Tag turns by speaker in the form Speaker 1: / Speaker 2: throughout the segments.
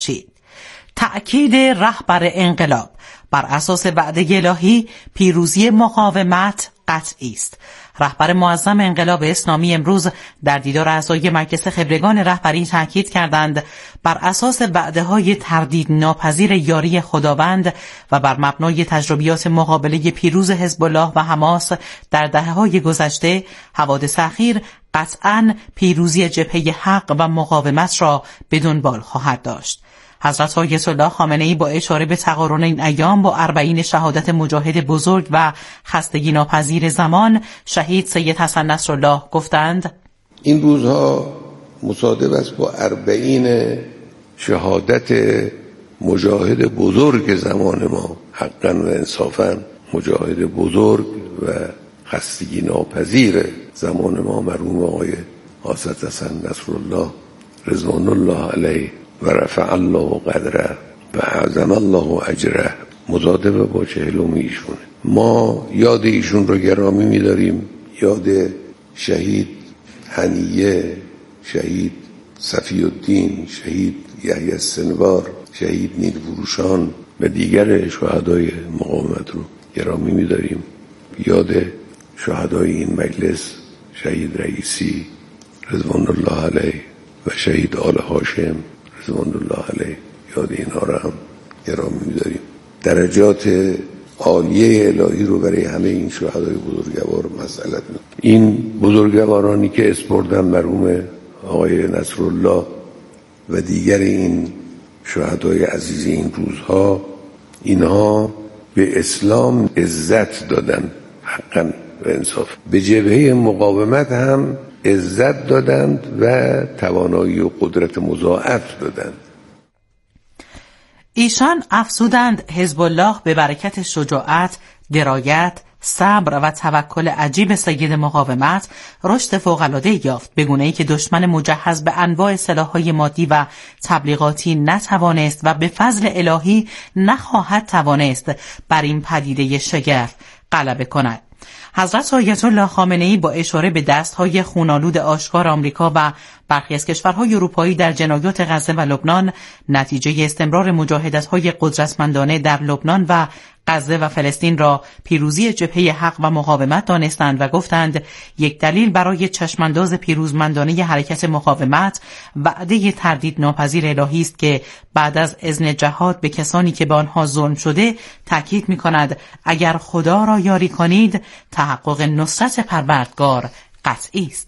Speaker 1: تأکید رهبر انقلاب بر اساس وعده الهی پیروزی مقاومت قطعی است. رهبر معظم انقلاب اسلامی امروز در دیدار اعضای مجلس خبرگان رهبری تاکید کردند بر اساس وعده‌های تردید ناپذیر یاری خداوند و بر مبنای تجربیات مقابله پیروز حزب الله و حماس در دهه‌های گذشته، حوادث اخیر قطعاً پیروزی جبهه حق و مقاومت را به دنبال خواهد داشت. حضرت آیت الله خامنه‌ای با اشاره به تقارن این ایام با 40 شهادت مجاهد بزرگ و خستگی ناپذیر زمان شهید سید حسن نصرالله گفتند:
Speaker 2: این روزها مصادف است با 40 شهادت مجاهد بزرگ زمان ما، حقا و انصافا مجاهد بزرگ و خستگی ناپذیر زمان ما، مرحوم آقای حضرت حسن نصرالله رضوان الله علیه و رفع الله قدره و اعظم الله اجره، مصادف با 40 ایشونه. ما یاد ایشون رو گرامی می‌داریم، یاد شهید حنیه، شهید صفی الدین، شهید یحیی السنوار، شهید نیلفروشان و دیگر شهدای مقاومت رو گرامی می‌داریم. یاد شهدای این مجلس، شهید رئیسی رضوان الله علیه و شهید آل هاشم رضوان الله علیه، یاد اینا رو هم گرامی می‌داریم. درجات عالیه الهی رو برای همه این شهدای بزرگوار مسئلت می‌کنیم. این بزرگوارانی که اسپردن، مرحوم آقای نصرالله و دیگر این شهدای عزیز این روزها، اینها به اسلام عزت دادن، حقا و انصاف. به جبهه مقاومت هم عزت دادند و توانایی و قدرت مضاعف دادند.
Speaker 1: ایشان افزودند حزب الله به برکت شجاعت، درایت، صبر و توکل عجیب سید مقاومت رشد فوق‌العاده یافت، به گونه‌ای که دشمن مجهز به انواع سلاح‌های مادی و تبلیغاتی نتوانست و به فضل الهی نخواهد توانست بر این پدیده شگرف غلبه کند. حضرت آیت الله خامنه‌ای با اشاره به دست‌های خونالود آشکار آمریکا و برخی از کشورهای اروپایی در جنایات غزه و لبنان نتیجه استمرار مجاهدت‌های قدرتمندانه در لبنان و غزه و فلسطین را پیروزی جبهه حق و مقاومت دانستند و گفتند یک دلیل برای چشمانداز پیروزمندانه حرکت مقاومت وعده تردید ناپذیر الهی است که بعد از اذن جهاد به کسانی که به آنها ظلم شده تاکید می‌کند اگر خدا را یاری کنید تحقق نصرت پروردگار قطعی است.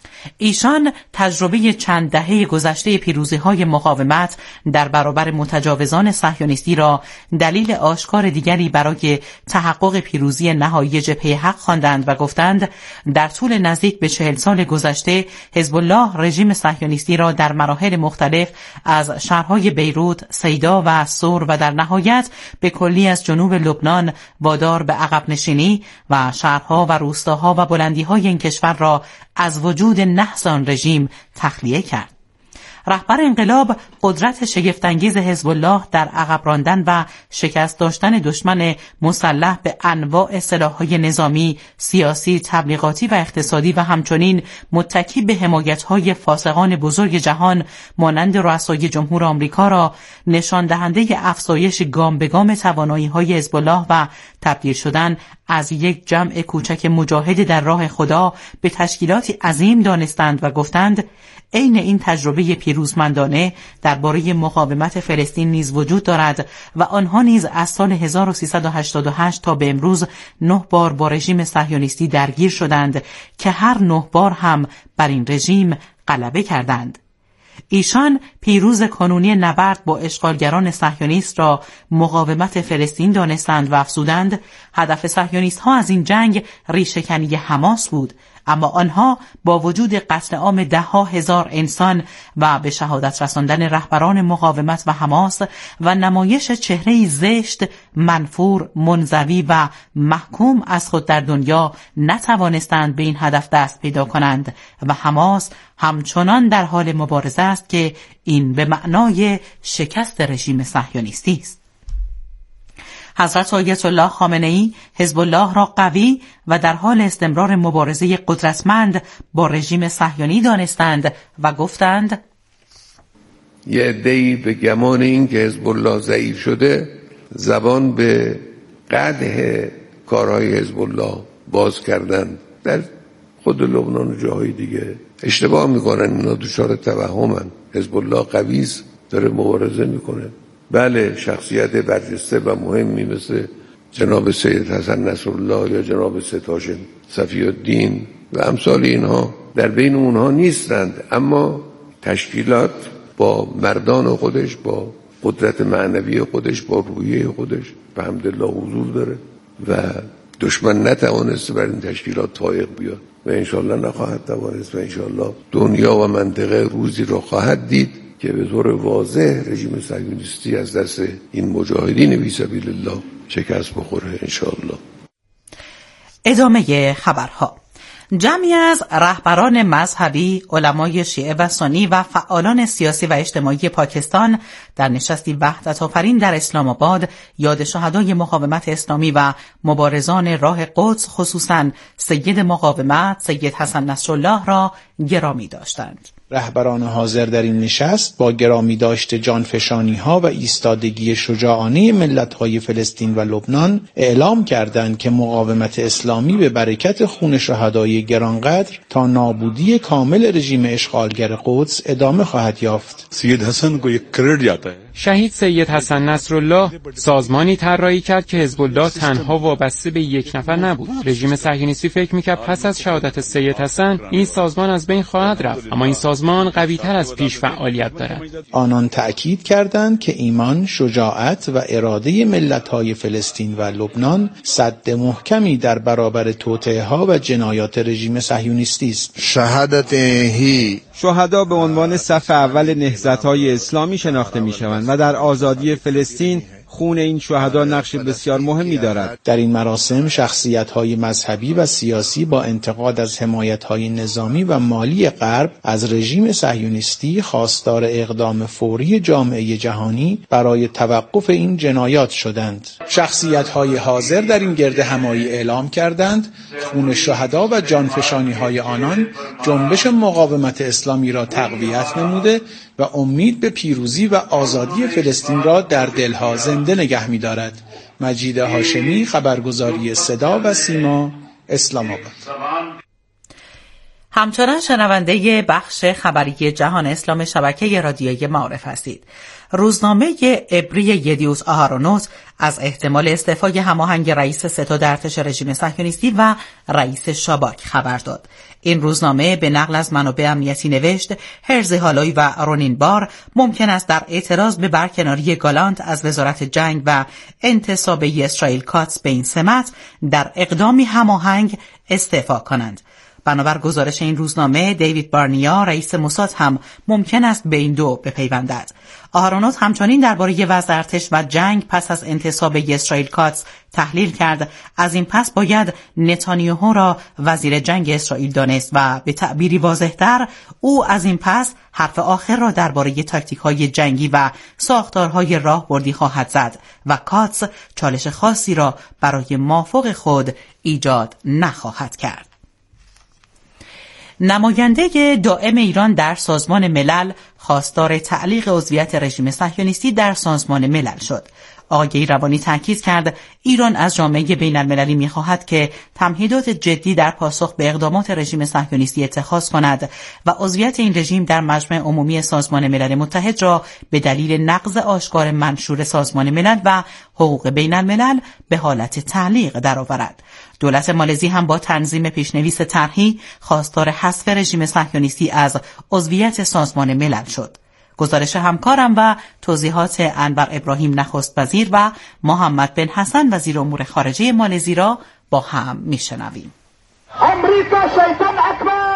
Speaker 1: ایشان تجربه چند دهه گذشته پیروزی‌های مقاومت در برابر متجاوزان صهیونیستی را دلیل آشکار دیگری برای تحقق پیروزی نهایی جبهه حق خواندند و گفتند در طول نزدیک به 40 سال گذشته حزب الله رژیم صهیونیستی را در مراحل مختلف از شهرهای بیروت، سیدا و سور و در نهایت به کلی از جنوب لبنان وادار به عقب نشینی و شهرها و روستاها و بلندی‌های این کشور را از وجود نحس آن رژیم تخلیه کرد. رهبر انقلاب قدرت شگفت‌انگیز حزب الله در عقب راندن و شکست داشتن دشمن مسلح به انواع سلاح‌های نظامی، سیاسی، تبلیغاتی و اقتصادی و همچنین متکی به حمایت‌های فاسقان بزرگ جهان مانند رؤسای جمهور آمریکا را نشان دهنده افزایش گام به گام توانایی‌های حزب الله و تبدیل شدن از یک جمع کوچک مجاهد در راه خدا به تشکیلاتی عظیم دانستند و گفتند عین این تجربه پیروزمندانه درباره مقاومت فلسطین نیز وجود دارد و آنها نیز از سال 1388 تا به امروز 9 بار با رژیم صهیونیستی درگیر شدند که هر 9 بار هم بر این رژیم غلبه کردند. ایشان پیروز کنونی نبرد با اشغالگران صهیونیست را مقاومت فلسطین دانستند و افزودند هدف صهیونیست‌ها از این جنگ ریشه‌کنی حماس بود، اما آنها با وجود قتل عام 10,000 انسان و به شهادت رساندن رهبران مقاومت و حماس و نمایش چهره‌ای زشت، منفور، منزوی و محکوم از خود در دنیا نتوانستند به این هدف دست پیدا کنند و حماس همچنان در حال مبارزه است که این به معنای شکست رژیم صهیونیستی است. حضرت آیت الله خامنه‌ای حزب الله را قوی و در حال استمرار مبارزه قدرتمند با رژیم صهیونی دانستند و گفتند
Speaker 2: یه عده‌ای به گمان این که حزب الله ضعیف شده زبان به قدح کارهای حزب الله باز کردن. در خود لبنان و جاهای دیگه اشتباه میکنن، اینا دچار توهمن. حزب الله قوی است، داره مبارزه میکنه. بله شخصیت برجسته و مهمی مثل جناب سید حسن نصرالله یا جناب سید هاشم صفی الدین و امثال اینها در بین اونها نیستند، اما تشکیلات با مردان خودش، با قدرت معنوی خودش، با روحیه خودش به حمدالله حضور داره و دشمن نتوانست بر این تشکیلات فائق بیاد و انشالله نخواهد توانست و انشالله دنیا و منطقه روزی را خواهد دید که به طور واضح رژیم صهیونیستی از دست این مجاهدین فی سبیل الله شکست بخوره انشالله.
Speaker 1: ادامه خبرها. جمعی از رهبران مذهبی، علمای شیعه و سنی و فعالان سیاسی و اجتماعی پاکستان در نشستی وحدت‌آفرین در اسلام آباد یاد شهدای مقاومت اسلامی و مبارزان راه قدس خصوصاً سید مقاومت سید حسن نصرالله را گرامی داشتند.
Speaker 3: رهبران حاضر در این نشست با گرامی داشت جانفشانی‌ها و ایستادگی شجاعانه ملت‌های فلسطین و لبنان اعلام کردند که مقاومت اسلامی به برکت خون شهدای گرانقدر تا نابودی کامل رژیم اشغالگر قدس ادامه خواهد یافت.
Speaker 4: سید حسن کو یک کریڈ جاتا ہے.
Speaker 5: شهید سید حسن نصرالله سازمانی طراحی کرد که حزب الله تنها وابسته به یک نفر نبود. رژیم صهیونیستی فکر می‌کرد پس از شهادت سید حسن این سازمان از بین خواهد رفت، اما این سازمان قوی‌تر از پیش فعالیت دارد.
Speaker 3: آنان تأکید کردند که ایمان، شجاعت و اراده ملت‌های فلسطین و لبنان سد محکمی در برابر توطئه‌ها و جنایات رژیم صهیونیستی است.
Speaker 6: شهدا به عنوان صف اول نهضت‌های اسلامی شناخته می‌شوند و در آزادی فلسطین خون این شهدا نقش بسیار مهمی دارد.
Speaker 3: در این مراسم شخصیت‌های مذهبی و سیاسی با انتقاد از حمایت‌های نظامی و مالی غرب از رژیم صهیونیستی خواستار اقدام فوری جامعه جهانی برای توقف این جنایات شدند. شخصیت‌های حاضر در این گرد همایی اعلام کردند خون شهدا و جانفشانی‌های آنان جنبش مقاومت اسلامی را تقویت نموده و امید به پیروزی و آزادی فلسطین را در دلها زنده نگه می‌دارد. مجید هاشمی، خبرگزاری صدا و سیما، اسلام آباد.
Speaker 1: همچنان شنونده بخش خبری جهان اسلام شبکه رادیویی معارف هستید. روزنامه عبری یدیوس آهرونوت از احتمال استعفای هماهنگ رئیس ستاد ارتش رژیم صهیونیستی و رئیس شاباک خبر داد. این روزنامه به نقل از منابع امنیتی نوشت هرزی هالوی و رونین بار ممکن است در اعتراض به برکناری گالانت از وزارت جنگ و انتصابه اسرائیل کاتس به این سمت در اقدامی هماهنگ استعفا کنند. بنابر گزارش این روزنامه دیوید بارنیا رئیس موساد هم ممکن است به این دو بپیوندد. آهرونوت همچنین درباره وضع ارتش و جنگ پس از انتصاب اسرائیل کاتس تحلیل کرد از این پس باید نتانیاهو را وزیر جنگ اسرائیل دانست و به تعبیری واضح‌تر او از این پس حرف آخر را درباره تاکتیک‌های جنگی و ساختارهای راهبردی خواهد زد و کاتس چالش خاصی را برای مافوق خود ایجاد نخواهد کرد. نماینده دائم ایران در سازمان ملل خواستار تعلیق عضویت رژیم صهیونیستی در سازمان ملل شد. آقای روانی تاکید کرد ایران از جامعه بین المللی می‌خواهد که تمهیدات جدی در پاسخ به اقدامات رژیم صهیونیستی اتخاذ کند و عضویت این رژیم در مجمع عمومی سازمان ملل متحد را به دلیل نقض آشکار منشور سازمان ملل و حقوق بین الملل به حالت تعلیق درآورد. دولت مالزی هم با تنظیم پیشنویس طرحی خواستار حذف رژیم صهیونیستی از عضویت سازمان ملل شد. گزارش همکارم و توضیحات انور ابراهیم نخست وزیر و محمد بن حسن وزیر امور خارجه مالزی را با هم میشنویم.
Speaker 7: امریکا شیطان اکبر!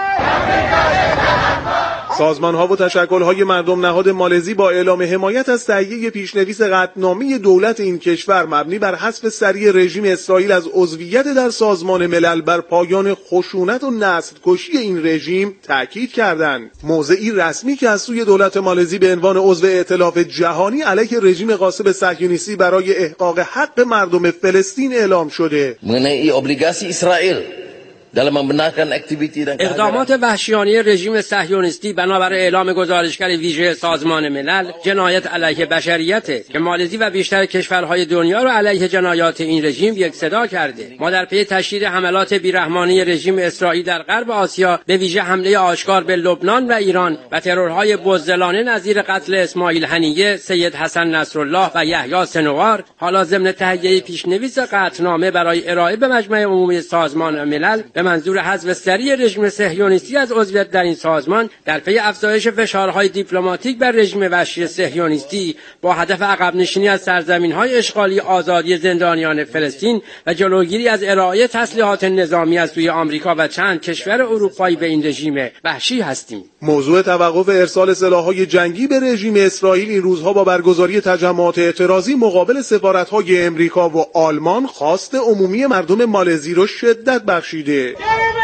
Speaker 8: سازمان‌ها و تشکل‌های مردم نهاد مالزی با اعلام حمایت از تهیه پیشنویس قطعنامه دولت این کشور مبنی بر حذف سریع رژیم اسرائیل از عضویت در سازمان ملل بر پایان خشونت و نسل‌کشی این رژیم تاکید کردند. موضعی رسمی که از سوی دولت مالزی به عنوان عضو ائتلاف جهانی علیه رژیم غاصب صهیونیستی برای احقاق حق مردم فلسطین اعلام شده.
Speaker 9: mengenai obligasi Israel اقدامات وحشیانه رژیم صهیونیستی بنابر اعلام گزارشگر ویژه سازمان ملل جنایت علیه بشریت که مالزی و بیشتر کشورهای دنیا را علیه جنایات این رژیم یکصدا کرده. ما در پی تشدید حملات بیرحمانه رژیم اسرائیل در غرب آسیا، به ویژه حمله آشکار به لبنان و ایران و ترورهای بزدلانه نظیر قتل اسماعیل هنیه، سید حسن نصرالله و یحیی سنوار، حالا ضمن تهیه پیشنویس قطعنامه برای ارائه به مجمع عمومی سازمان ملل به منظور حذف سریع رژیم صهیونیستی از عضویت در این سازمان، در پی افزایش فشارهای دیپلماتیک بر رژیم وحشی صهیونیستی با هدف عقب نشینی از سرزمین‌های اشغالی، آزادی زندانیان فلسطین و جلوگیری از ارائه تسلیحات نظامی از سوی آمریکا و چند کشور اروپایی به این رژیم وحشی هستیم.
Speaker 8: موضوع توقف ارسال سلاح‌های جنگی به رژیم اسرائیل این روزها با برگزاری تجمعات اعتراضی مقابل سفارت‌های امریکا و آلمان خواست عمومی مردم مالزی را شدت بخشیده.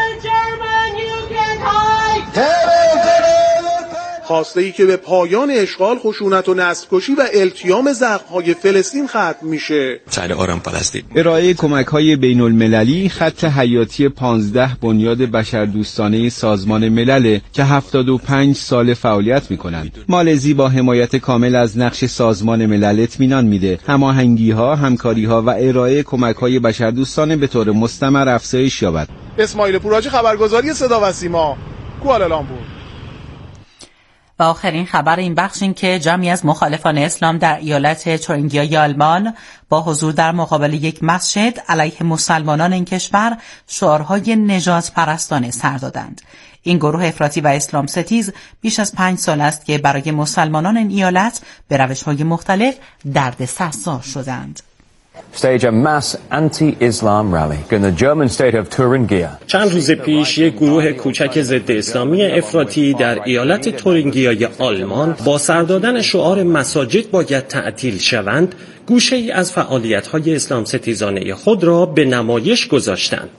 Speaker 8: خواسته‌ای که به پایان اشغال، خشونت و نسل‌کشی و التیام زخم‌های فلسطین ختم میشه.
Speaker 6: ارائه کمک‌های بین‌المللی خط حیاتی 15 بنیاد بشردوستانه سازمان ملل که 75 سال فعالیت می‌کنند. مالزی با حمایت کامل از نقش سازمان ملل اطمینان میده هماهنگی‌ها، همکاری‌ها و ارائه کمک‌های بشردوستانه به طور مستمر افزایش یابد.
Speaker 8: اسماعیل پوراجی، خبرگزاری صدا و سیما، کوالالامپور.
Speaker 1: و آخرین خبر این بخش این که جمعی از مخالفان اسلام در ایالت تورینگیای آلمان با حضور در مقابل یک مسجد علیه مسلمانان این کشور شعارهای نجات پرستانه سر دادند. این گروه افراطی و اسلام ستیز بیش از 5 سال است که برای مسلمانان این ایالت به روش‌های مختلف دردسرساز شدند.
Speaker 10: Stage a mass anti-Islam rally in the German state of Thuringia.
Speaker 11: چند روز پیش یک گروه کوچک ضد اسلامی افراطی در ایالت تورینگیای آلمان با سر دادن شعار مساجد باید تعطیل شوند، گوشه‌ای از فعالیت‌های اسلام ستیزانه خود را به نمایش گذاشتند.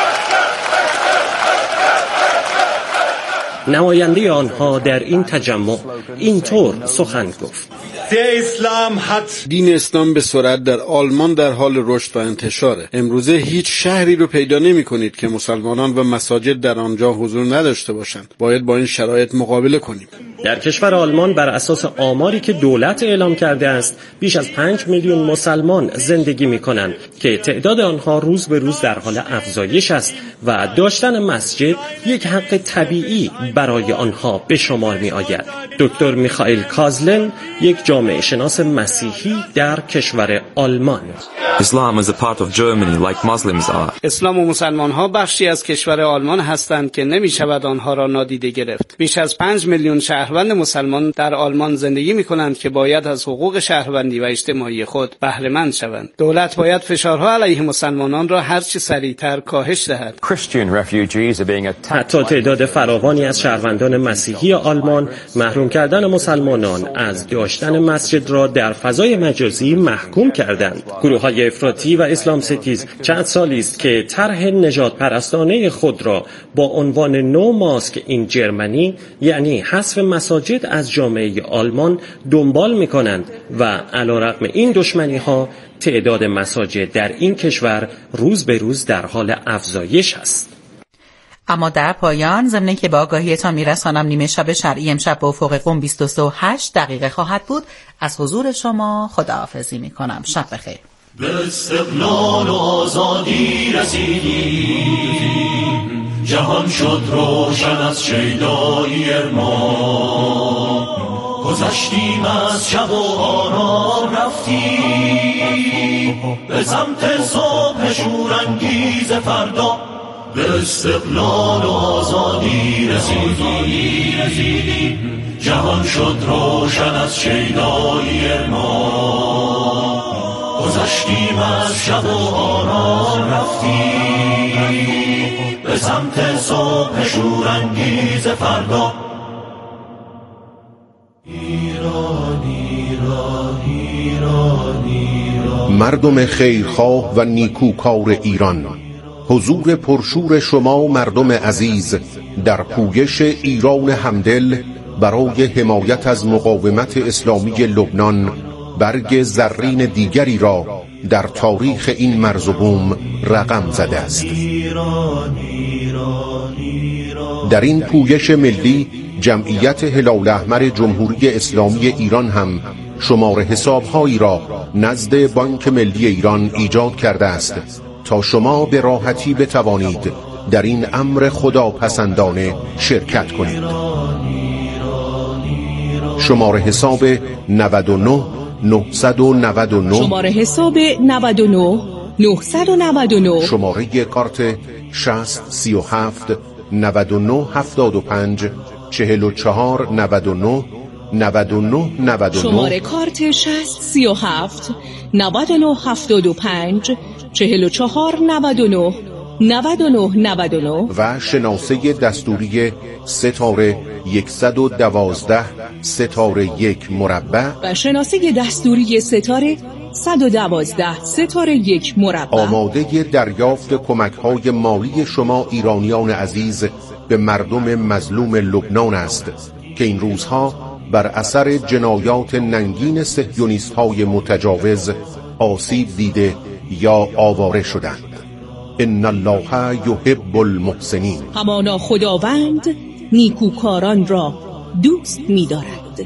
Speaker 11: نماینده آنها در این تجمع اینطور سخن گفت:
Speaker 12: دین اسلام به سرعت در آلمان در حال رشد و انتشاره. امروزه هیچ شهری رو پیدا نمی کنید که مسلمانان و مساجد در آنجا حضور نداشته باشند. باید با این شرایط مقابله کنیم.
Speaker 11: در کشور آلمان بر اساس آماری که دولت اعلام کرده است، بیش از 5 میلیون مسلمان زندگی می کنند که تعداد آنها روز به روز در حال افزایش است و داشتن مسجد یک حق طبیعی برای آنها به شمار می آید. دکتر میخائیل کازلن، یک جامعه شناس مسیحی در کشور آلمان:
Speaker 13: اسلام و مسلمان ها بخشی از کشور آلمان هستند که نمی شود آنها را نادیده گرفت. بیش از 5 میلیون شهروند مسلمان در آلمان زندگی می کنند که باید از حقوق شهروندی و اجتماعی خود بهره مند شوند. دولت باید فشارها علیه مسلمانان را هرچه سریعتر کاهش دهد.
Speaker 11: حتی تعداد فراوانی از شهروندان مسیحی آلمان محروم کردن مسلمانان از داشتن مسجد را در فضای مجازی محکوم کردند. گروه‌های افراطی و اسلام ستیز چند سالی است که طرح نجات پرستانه خود را با عنوان نو ماسک این جرمنی، یعنی حذف مساجد از جامعه آلمان، دنبال می‌کنند و علیرغم این دشمنی‌ها تعداد مساجد در این کشور روز به روز در حال افزایش است.
Speaker 1: اما در پایان، ضمن که با آگاهیتان میرسانم نیمه شب شرعی امشب به افق قم 23:08 دقیقه خواهد بود. از حضور شما خداحافظی میکنم. شب بخیر.
Speaker 14: به استقلال و آزادی رسیدیم، جهان شد روشن از شیدایی ارمان، گذشتیم از شب و آرام رفتیم به سمت صبح شورانگیز فردا. به استقلال و آزادی رسیدیم، جهان شد روشن از شیدایی ارمان، گذشتیم از شب و آرام رفتیم به سمت صبح شورانگیز فردا. ایران ایران ایران ایران،
Speaker 15: مردم خیرخواه و نیکوکار ایران، حضور پرشور شما مردم عزیز در پویش ایران همدل برای حمایت از مقاومت اسلامی لبنان برگ زرین دیگری را در تاریخ این مرز و بوم رقم زده است. در این پویش ملی جمعیت هلال احمر جمهوری اسلامی ایران هم شمار حسابهایی را نزد بانک ملی ایران ایجاد کرده است تا شما به راحتی بتوانید در این امر خداپسندانه شرکت کنید. شماره حساب 99 999
Speaker 16: شماره حساب 99 999
Speaker 15: شماره کارت 6037 99 75 44 99 99 99
Speaker 16: شماره کارت 6037 99 75 44 99 99 99
Speaker 15: و شناسه دستوری ستاره 112 ستاره 1 مربع
Speaker 16: و شناسه دستوری ستاره 112 ستاره 1 مربع
Speaker 15: آماده دریافت کمک‌های مالی شما ایرانیان عزیز به مردم مظلوم لبنان است که این روزها بر اثر جنایات ننگین صهیونیست‌های متجاوز آسیب دیده یا آواره شدند. ان الله یحب المحسنین.
Speaker 16: همانا خداوند نیکوکاران را دوست می‌دارد.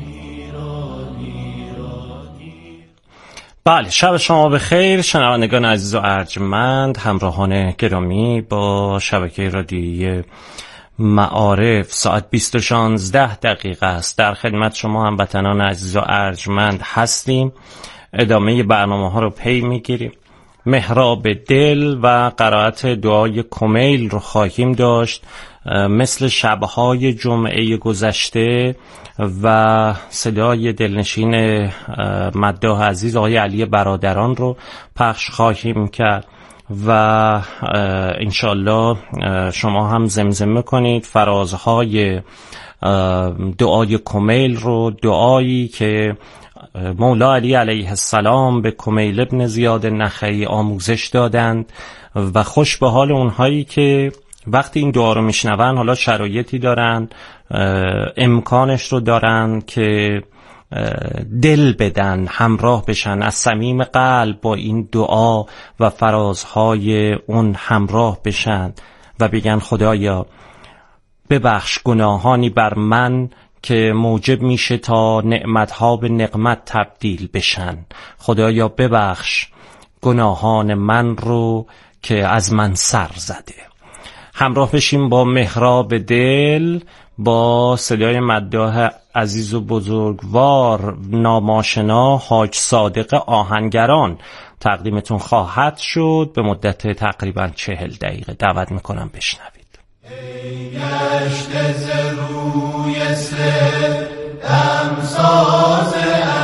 Speaker 11: بله، شب شما بخیر شنوندگان عزیز و ارجمند، همراهان گرامی. با شبکه رادیویی معارف ساعت 20:16 است. در خدمت شما هموطنان عزیز و ارجمند هستیم. ادامه برنامه ها رو پی میگیریم. محراب دل و قرائت دعای کمیل رو خواهیم داشت مثل شبهای جمعه گذشته و صدای دلنشین مداح عزیز آقای علی برادران رو پخش خواهیم کرد و انشالله شما هم زمزمه کنید فرازهای دعای کمیل رو، دعایی که مولا علی علیه السلام به کمیل ابن زیاد نخعی آموزش دادند و خوش به حال اونهایی که وقتی این دعا رو میشنون حالا شرایطی دارن، امکانش رو دارن که دل بدن، همراه بشن، از صمیم قلب با این دعا و فرازهای اون همراه بشن و بگن خدایا ببخش گناهانی بر من که موجب میشه تا نعمتها به نقمت تبدیل بشن. خدایا ببخش گناهان من رو که از من سر زده. همراه بشیم با محراب دل، با صدای مداح عزیز و بزرگوار ناماشنا حاج صادق آهنگران تقدیمتون خواهد شد به مدت تقریبا 40 دقیقه. دعوت میکنم بشنوید.
Speaker 14: ای گشته ز روی سر دمساز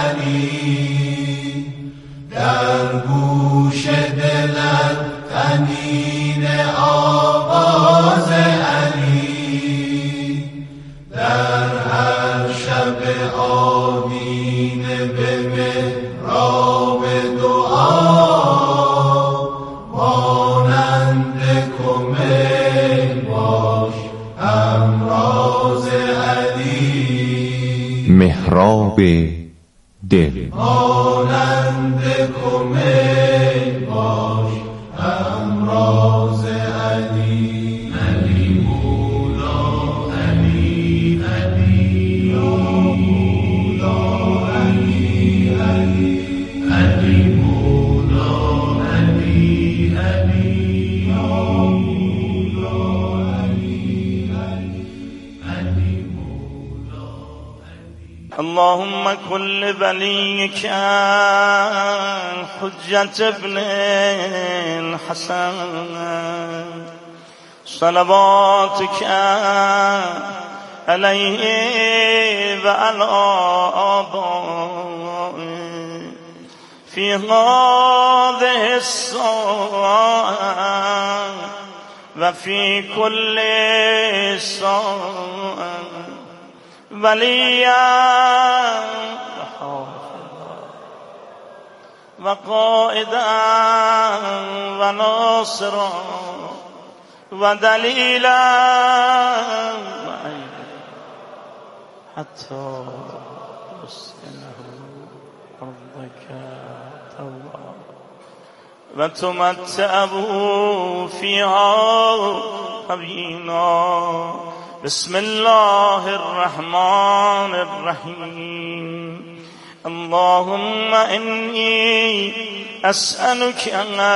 Speaker 14: علی، در گوش دلت طنین آواز علی، در هر شب آدینه به محراب دعا مانند کمیل باش همراز علی.
Speaker 15: محراب دل
Speaker 14: مانند کمیل باش همراز علی. علی مولا علی علی یا مولا علی علی علی مولا علی علی یا مولا علی علی مولا علی. اللهم كل وليك حجة ابن الحسن صلواتك عليه وعلى آبائه في هذه الساعة وفي كل ساعة وليا وقائدا وناصرا ودليلا حتى تسكنه أرضك طوعا وتمتعه فيها
Speaker 17: أبينا بسم الله الرحمن الرحيم اللهم إني أسألك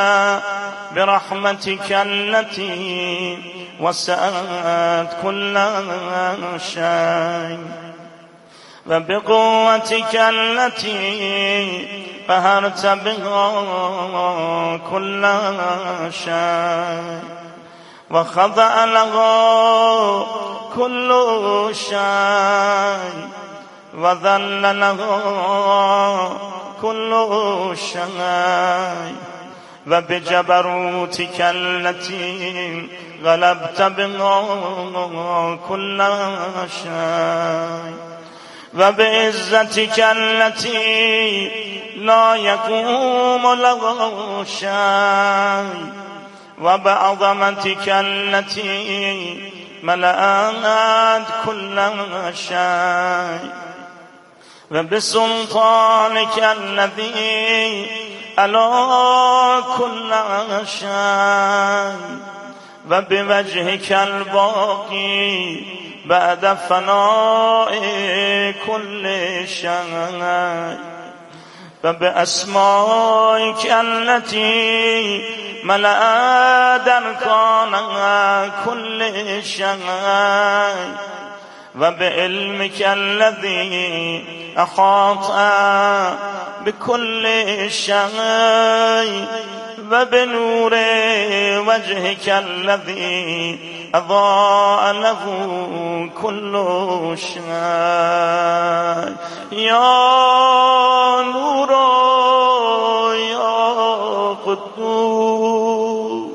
Speaker 17: برحمتك التي وسعت كل شيء وبقوتك التي قهرت بها كل شيء وخضع له كل شيء وذل له كل شيء وبجبروتك التي غلبت بها كل شيء وبعزتك التي لا يقوم له شيء وبعظمتك التي ملأت كل شيء وبسلطانك الذي على كل شيء وبوجهك الباقي بعد فناء كل شيء وبأسمائك التي ملأت أركان كل شيء وبعلمك الذي أحاط بكل شيء وبنور وجهك الذي أضاء له كل شيء يا نور يا قدوس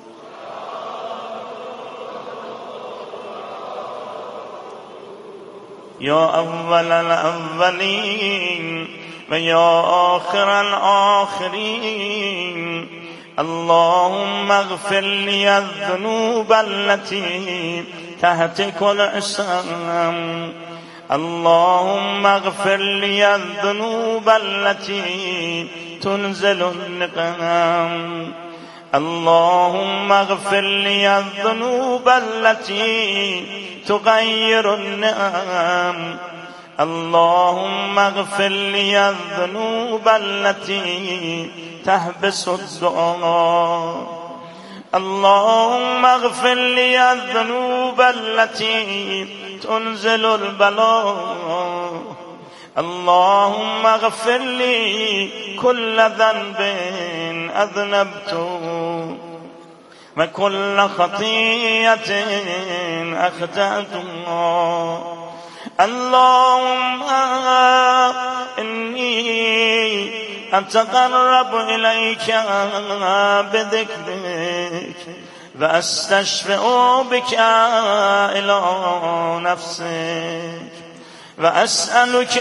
Speaker 17: يا أول الأولين ويا آخر الآخرين اللهم اغفر لي الذنوب التي تهتك العصام اللهم اغفر لي الذنوب التي تنزل النقام اللهم اغفر لي الذنوب التي تغير النعم اللهم اغفر لي الذنوب التي تحبس الدعاء اللهم اغفر لي الذنوب التي تنزل البلاء اللهم اغفر لي كل ذنب أذنبته وكل خطيئة أخطأتها اللهم إني أتقرب إليك بذكرك وأستشفع بك إلى نفسك وأسألك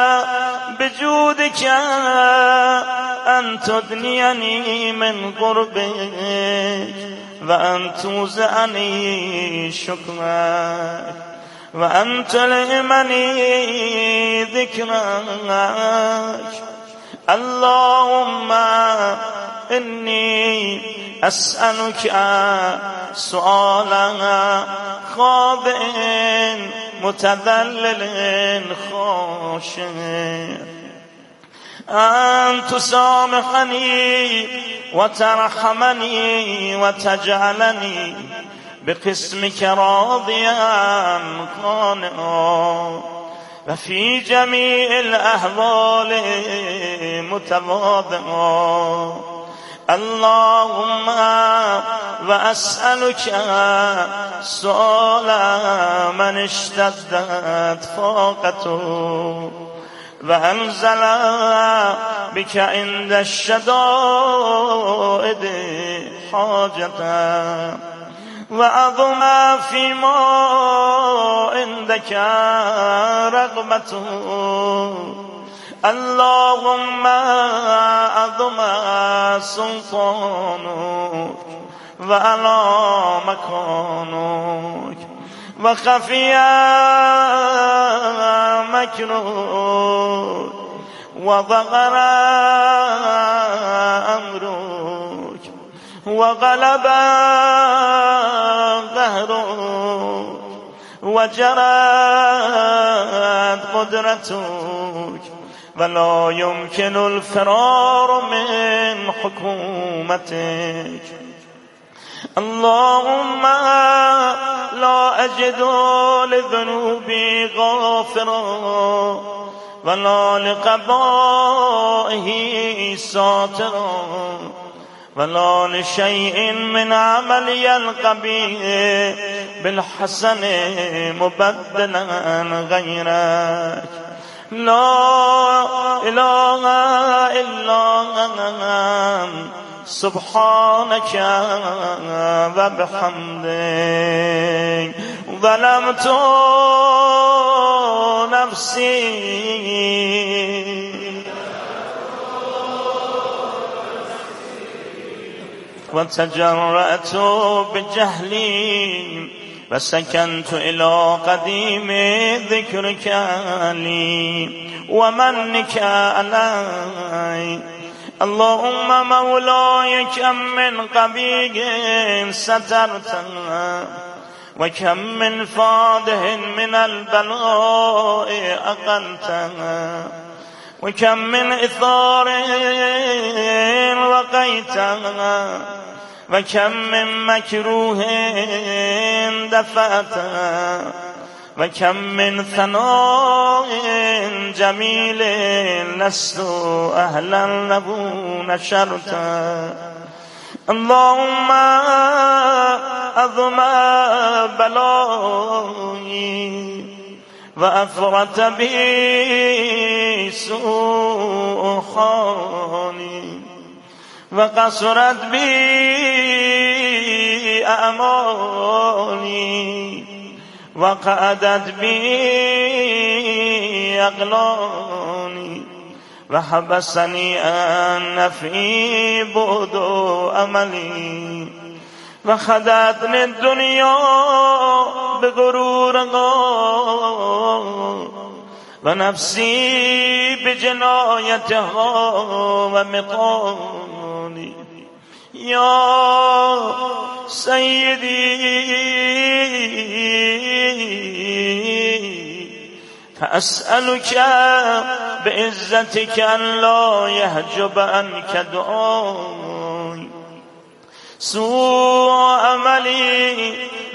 Speaker 17: بجودك أن تدنيني من قربك وأن توزعني شكرك وأن تلهمني ذكرك اللهم إني أسألك سؤالا خاضع متذلل خاشع أن تسامحني وترحمني وتجعلني بقسمك راضيا قانعا وفي جميع الأحوال متواضعا اللهم وأسألك سؤال من اشتدت فاقته وأنزل بك عند الشدائد حاجته وعظم فيما عندك رغبته اللهم عظم سلطانك وعلى مكانك وخفي مكرك وظهر أمرك وغلب قهرك وجرت قدرتك ولا يمكن الفرار من حكومتك. اللهم لا أجد لذنوبي غافرا ولا لقضائه ساترا ولا لشيء من عملي القبيح بالحسن مبدلا غيرك. لا إله إلا أنت سبحانك وبحمدك ظلمت نفسي وتجرأت بجهلي وسكنت إلى قديم ذكرك لي ومنك علي. اللهم مولاي كم من قبيح سترتنا وكم من فاده من البلاء أقلتنا وكم من إثار وقيتنا وكم من مكروه دفعتنا وكم من ثناء جميل لست أهلا له نشرتا. اللهم أظم بلائي وأفرت بي سوء خاني وقصرت بي أعمالي وقعدت بي أقلاني وحبسني عن نفعي بعد أملي وخدعتني الدنيا بغرورها ونفسي بجنايتها ومطاني. يا سيدي فأسألك بعزتك أن لا يحجب عنك دعائي سوء عملي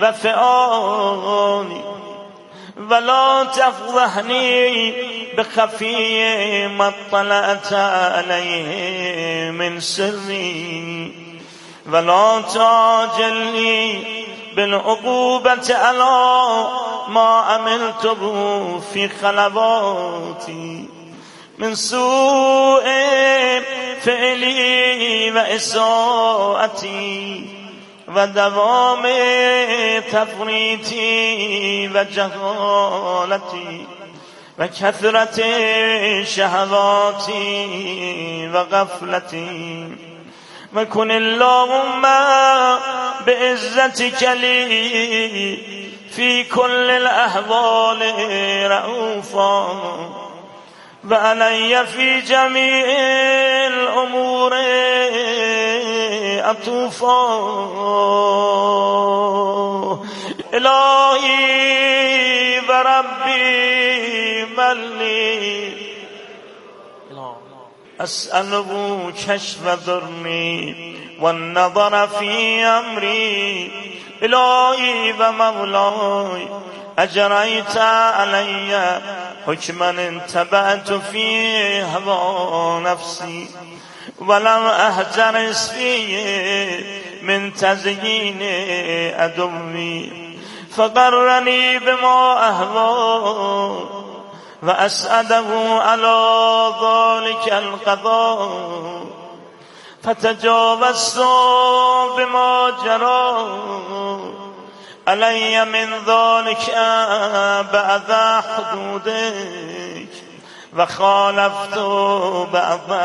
Speaker 17: وفعالي ولا تفضحني بخفي ما اطلعت عليه من سري ولا تعجلني بالعقوبة على ما عملته في خلواتي من سوء فعلي وإساءتي ودوام تفريطي وجهالتي وكثرة شهواتي وغفلتي. وكن اللهم بعزتك لي في كل الأحوال رؤوفا وعلي في جميع الأمور عطوفا. إلهي وربي ملي أسأله كشف ضرني والنظر في أمري. إلهي ومولاي أجريت علي حكما انتبعت في هوى نفسي ولم أهترس فيه من تزيين عدوي فقرني بما أهوى وأسعده على ذلك القضاء فتجاوزت بما جرى علي من ذلك بعد حدودك وخالفت بعض